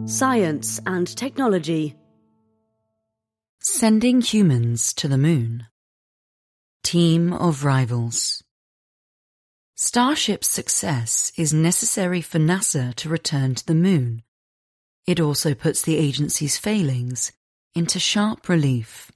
Science and technology. Sending humans to the moon. Team of rivals. Starship's success is necessary for NASA to return to the moon. It also puts the agency's failings into sharp relief.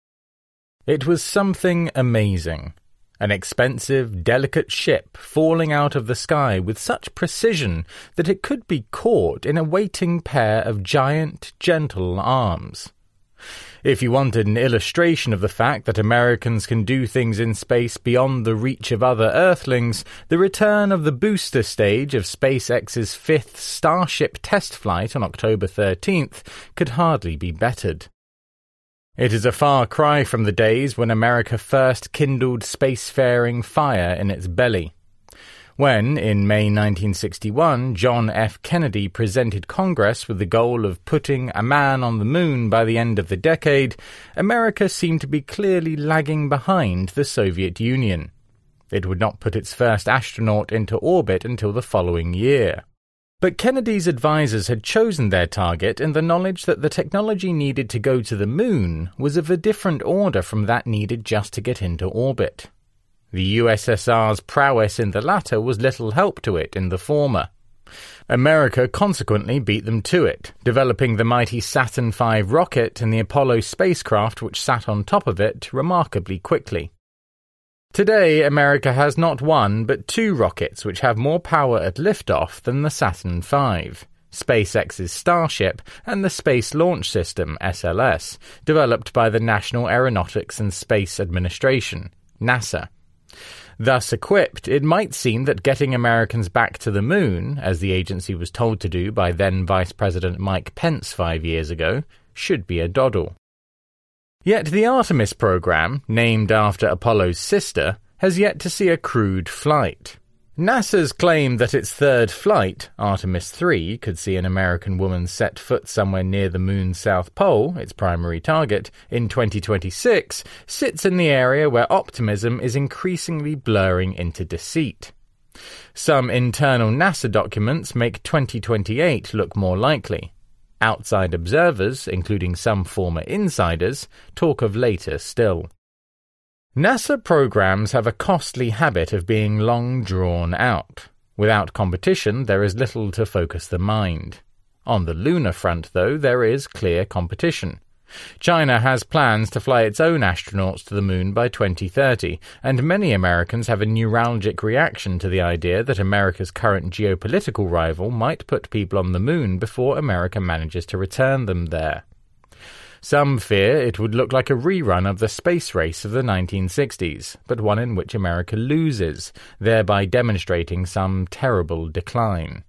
It was something amazing. An expensive, delicate ship falling out of the sky with such precision that it could be caught in a waiting pair of giant, gentle arms. If you wanted an illustration of the fact that Americans can do things in space beyond the reach of other Earthlings, the return of the booster stage of SpaceX's fifth Starship test flight on October 13th could hardly be bettered. It is a far cry from the days when America first kindled spacefaring fire in its belly. When, in May 1961, John F. Kennedy presented Congress with the goal of putting a man on the moon by the end of the decade, America seemed to be clearly lagging behind the Soviet Union. It would not put its first astronaut into orbit until the following year. But Kennedy's advisors had chosen their target in the knowledge that the technology needed to go to the moon was of a different order from that needed just to get into orbit. The USSR's prowess in the latter was little help to it in the former. America consequently beat them to it, developing the mighty Saturn V rocket and the Apollo spacecraft which sat on top of it remarkably quickly. Today, America has not one but two rockets which have more power at liftoff than the Saturn V, SpaceX's Starship and the Space Launch System, SLS, developed by the National Aeronautics and Space Administration, NASA. Thus equipped, it might seem that getting Americans back to the moon, as the agency was told to do by then Vice President Mike Pence 5 years ago, should be a doddle. Yet the Artemis program, named after Apollo's sister, has yet to see a crewed flight. NASA's claim that its third flight, Artemis 3, could see an American woman set foot somewhere near the moon's south pole, its primary target, in 2026, sits in the area where optimism is increasingly blurring into deceit. Some internal NASA documents make 2028 look more likely. Outside observers, including some former insiders, talk of later still. NASA programs have a costly habit of being long drawn out. Without competition, there is little to focus the mind. On the lunar front, though, there is clear competition. China has plans to fly its own astronauts to the moon by 2030, and many Americans have a neuralgic reaction to the idea that America's current geopolitical rival might put people on the moon before America manages to return them there. Some fear it would look like a rerun of the space race of the 1960s, but one in which America loses, thereby demonstrating some terrible decline.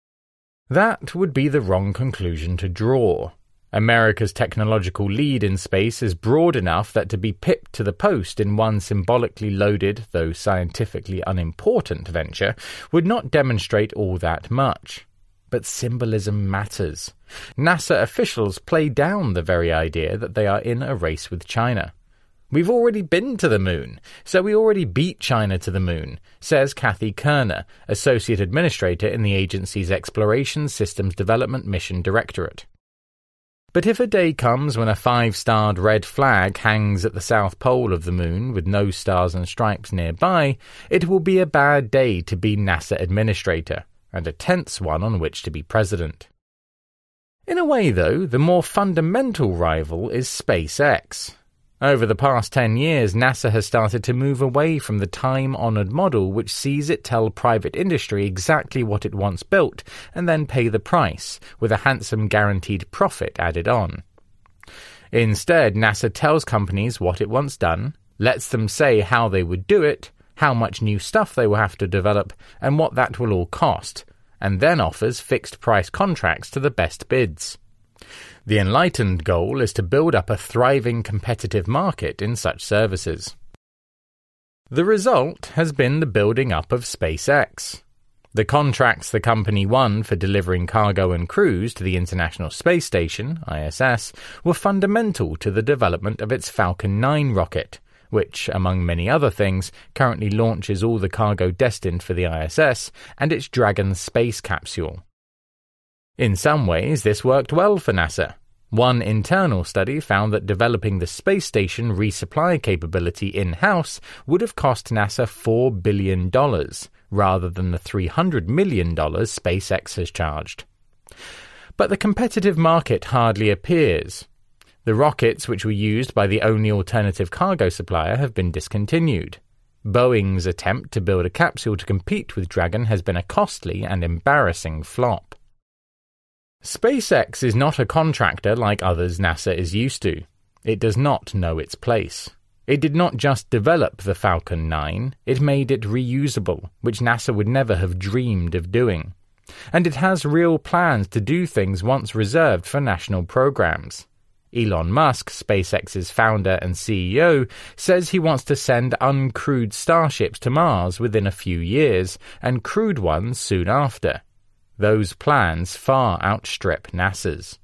That would be the wrong conclusion to draw. America's technological lead in space is broad enough that to be pipped to the post in one symbolically loaded, though scientifically unimportant venture would not demonstrate all that much. But symbolism matters. NASA officials play down the very idea that they are in a race with China. We've already been to the moon, so we already beat China to the moon, says Kathy Kerner, Associate Administrator in the agency's Exploration Systems Development Mission Directorate. But if a day comes when a 5-starred red flag hangs at the south pole of the moon with no stars and stripes nearby, it will be a bad day to be NASA administrator, and a tense one on which to be president. In a way, though, the more fundamental rival is SpaceX. Over the past 10 years, NASA has started to move away from the time-honoured model which sees it tell private industry exactly what it wants built and then pay the price, with a handsome guaranteed profit added on. Instead, NASA tells companies what it wants done, lets them say how they would do it, how much new stuff they will have to develop, and what that will all cost, and then offers fixed-price contracts to the best bids. The enlightened goal is to build up a thriving competitive market in such services. The result has been the building up of SpaceX. The contracts the company won for delivering cargo and crews to the International Space Station, ISS, were fundamental to the development of its Falcon 9 rocket, which, among many other things, currently launches all the cargo destined for the ISS, and its Dragon space capsule. In some ways, this worked well for NASA. One internal study found that developing the space station resupply capability in-house would have cost NASA $4 billion, rather than the $300 million SpaceX has charged. But the competitive market hardly appears. The rockets which were used by the only alternative cargo supplier have been discontinued. Boeing's attempt to build a capsule to compete with Dragon has been a costly and embarrassing flop. SpaceX is not a contractor like others NASA is used to. It does not know its place. It did not just develop the Falcon 9, it made it reusable, which NASA would never have dreamed of doing. And it has real plans to do things once reserved for national programs. Elon Musk, SpaceX's founder and CEO, says he wants to send uncrewed starships to Mars within a few years, and crewed ones soon after. Those plans far outstrip NASA's.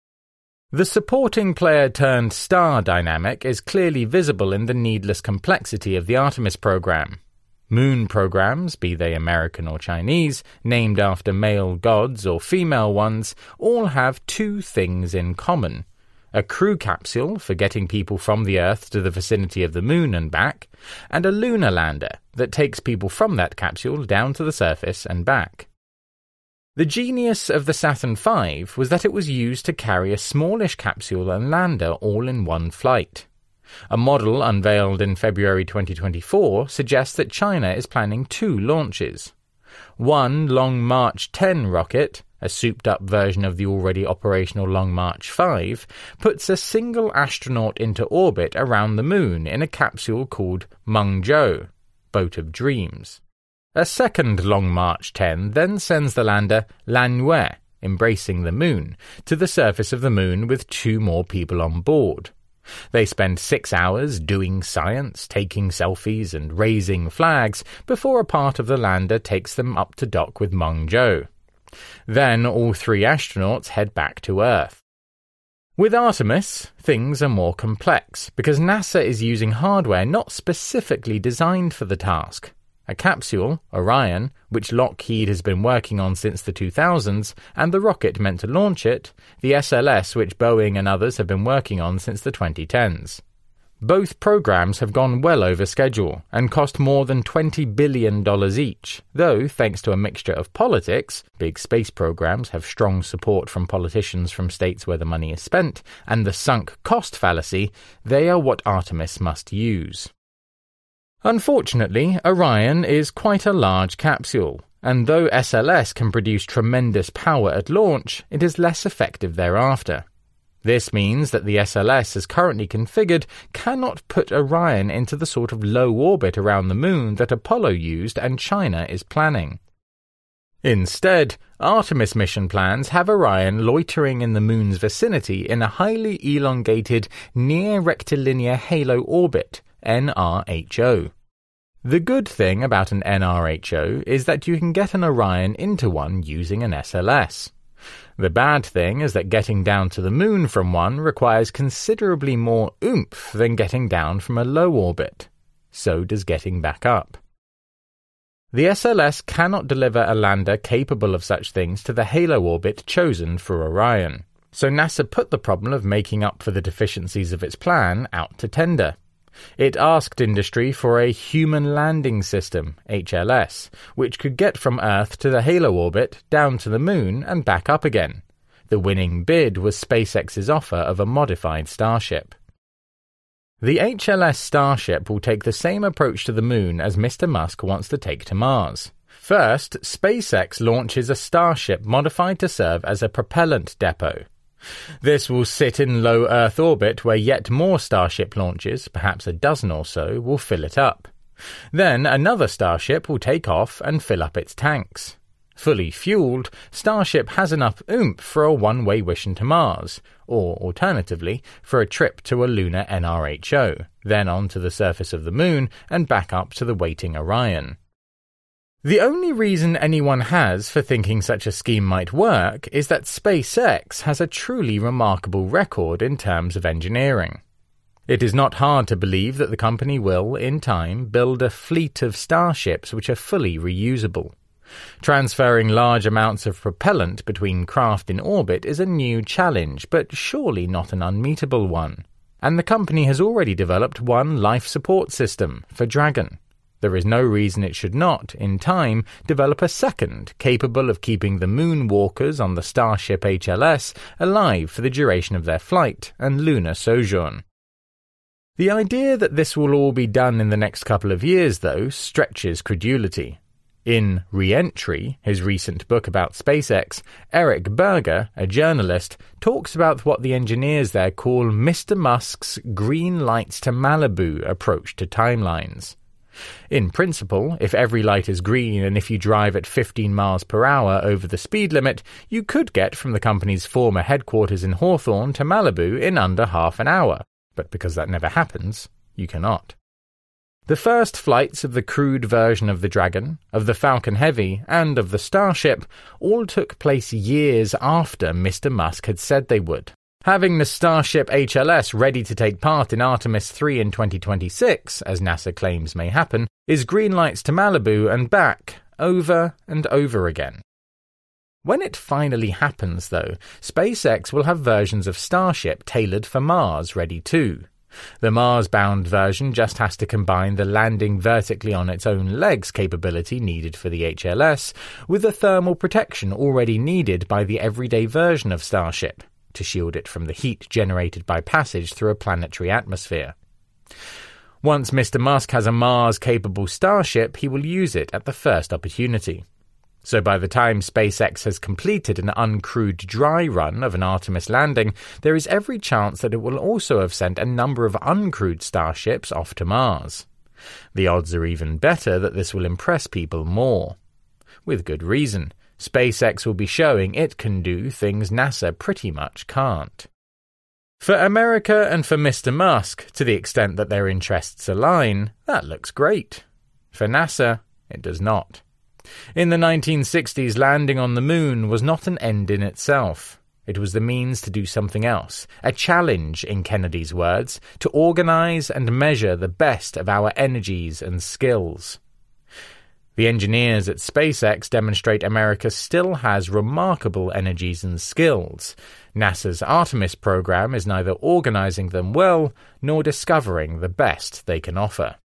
The supporting player-turned-star dynamic is clearly visible in the needless complexity of the Artemis program. Moon programs, be they American or Chinese, named after male gods or female ones, all have two things in common: a crew capsule for getting people from the Earth to the vicinity of the Moon and back, and a lunar lander that takes people from that capsule down to the surface and back. The genius of the Saturn V was that it was used to carry a smallish capsule and lander all in one flight. A model unveiled in February 2024 suggests that China is planning 2 launches. One Long March 10 rocket, a souped-up version of the already operational Long March 5, puts a single astronaut into orbit around the Moon in a capsule called Mengzhou, Boat of Dreams. A second Long March 10 then sends the lander Lanyue, embracing the Moon, to the surface of the Moon with 2 more people on board. They spend 6 hours doing science, taking selfies and raising flags before a part of the lander takes them up to dock with Mengzhou. Then all 3 astronauts head back to Earth. With Artemis, things are more complex because NASA is using hardware not specifically designed for the task. A capsule, Orion, which Lockheed has been working on since the 2000s, and the rocket meant to launch it, the SLS, which Boeing and others have been working on since the 2010s. Both programs have gone well over schedule and cost more than $20 billion each, though, thanks to a mixture of politics, big space programs have strong support from politicians from states where the money is spent, and the sunk cost fallacy, they are what Artemis must use. Unfortunately, Orion is quite a large capsule, and though SLS can produce tremendous power at launch, it is less effective thereafter. This means that the SLS as currently configured cannot put Orion into the sort of low orbit around the Moon that Apollo used and China is planning. Instead, Artemis mission plans have Orion loitering in the Moon's vicinity in a highly elongated near-rectilinear halo orbit, NRHO. The good thing about an NRHO is that you can get an Orion into one using an SLS. The bad thing is that getting down to the Moon from one requires considerably more oomph than getting down from a low orbit. So does getting back up. The SLS cannot deliver a lander capable of such things to the halo orbit chosen for Orion, so NASA put the problem of making up for the deficiencies of its plan out to tender. It asked industry for a Human Landing System, HLS, which could get from Earth to the halo orbit, down to the Moon, and back up again. The winning bid was SpaceX's offer of a modified Starship. The HLS Starship will take the same approach to the Moon as Mr. Musk wants to take to Mars. First, SpaceX launches a Starship modified to serve as a propellant depot. This will sit in low Earth orbit where yet more Starship launches, perhaps a dozen or so, will fill it up. Then another Starship will take off and fill up its tanks. Fully fueled, Starship has enough oomph for a one-way mission to Mars, or, alternatively, for a trip to a lunar NRHO, then on to the surface of the Moon and back up to the waiting Orion. The only reason anyone has for thinking such a scheme might work is that SpaceX has a truly remarkable record in terms of engineering. It is not hard to believe that the company will, in time, build a fleet of starships which are fully reusable. Transferring large amounts of propellant between craft in orbit is a new challenge, but surely not an unmeetable one. And the company has already developed one life support system for Dragon. There is no reason it should not, in time, develop a second, capable of keeping the moonwalkers on the Starship HLS alive for the duration of their flight and lunar sojourn. The idea that this will all be done in the next couple of years, though, stretches credulity. In Re-Entry, his recent book about SpaceX, Eric Berger, a journalist, talks about what the engineers there call Mr. Musk's green lights to Malibu approach to timelines. In principle, if every light is green and if you drive at 15 miles per hour over the speed limit, you could get from the company's former headquarters in Hawthorne to Malibu in under half an hour. But because that never happens, you cannot. The first flights of the crewed version of the Dragon, of the Falcon Heavy, and of the Starship all took place years after Mr. Musk had said they would. Having the Starship HLS ready to take part in Artemis 3 in 2026, as NASA claims may happen, is green lights to Malibu and back, over and over again. When it finally happens, though, SpaceX will have versions of Starship tailored for Mars ready too. The Mars-bound version just has to combine the landing vertically on its own legs capability needed for the HLS with the thermal protection already needed by the everyday version of Starship, to shield it from the heat generated by passage through a planetary atmosphere. Once Mr. Musk has a Mars-capable Starship, he will use it at the first opportunity. So by the time SpaceX has completed an uncrewed dry run of an Artemis landing, there is every chance that it will also have sent a number of uncrewed starships off to Mars. The odds are even better that this will impress people more. With good reason. SpaceX will be showing it can do things NASA pretty much can't. For America and for Mr. Musk, to the extent that their interests align, that looks great. For NASA, it does not. In the 1960s, landing on the moon was not an end in itself. It was the means to do something else, a challenge, in Kennedy's words, to organize and measure the best of our energies and skills. The engineers at SpaceX demonstrate America still has remarkable energies and skills. NASA's Artemis program is neither organizing them well nor discovering the best they can offer.